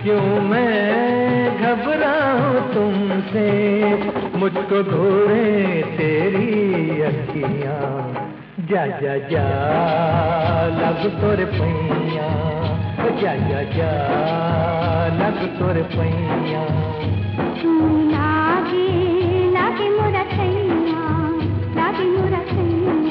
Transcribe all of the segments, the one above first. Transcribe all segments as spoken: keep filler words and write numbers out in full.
क्यों मैं घबराऊं तुमसे, मुझको घूरे तेरी अखियां। जा जा जा लग तोर पैया, जा जा जा लग तोर पैया। लागे लागे मोरा छैया, लागे मोरा छैया।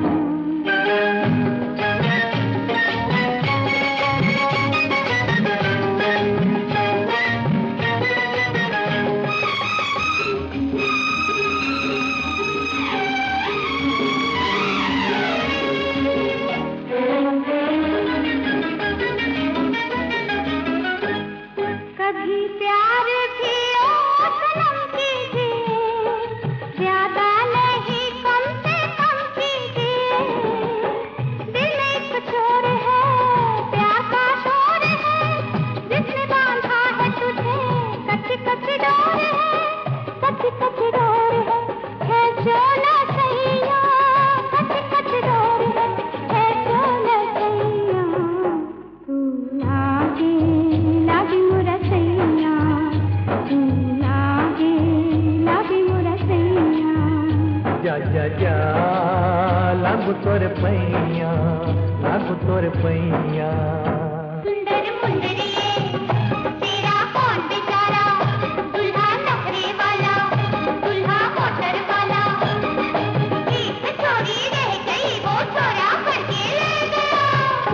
कभी प्यार भी ओ सनम कीजिए, ज्यादा नहीं कम से कम कीजिए। दिल में कुछ और है, प्यार का शोर है, जिसने बांधा है तुझे कच्ची कच्ची डोर है, कच्ची कच्ची डोर है, है जो न सैया, कच्ची कच्ची डोर है, है जो न सैया। तू लागे लागे मोरा सैया, तू लागे लागे मोरा सैया। जा जा जा लग तोर पैया, लग तोर पैया। सुंदर मुंदरिए तेरा कौन बेचारा, दुल्हा नखरे वाला, दुल्हा मोटर वाला। एक छोरी रह गई वो छोरा करके ले गया।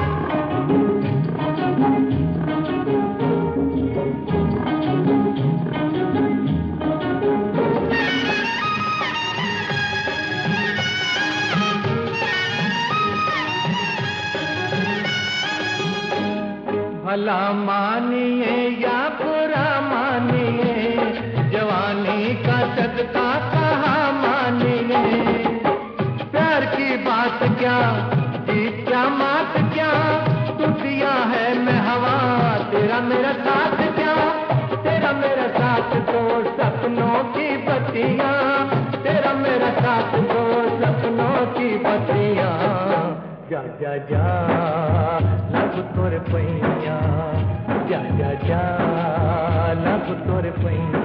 भला मानिए या बुरा मानिए, जवानी का सदका कहाँ मानिए। प्यार की बात क्या, जीत क्या मात क्या, तू दिया है मैं हवा, तेरा मेरा साथ क्या। तेरा मेरा साथ तो सपनों की बत्तियाँ, तेरा मेरा साथ तो सपनों की बत्तियाँ। जा जा जा लग तोर पैया, जा जा जा लग तोर पैया।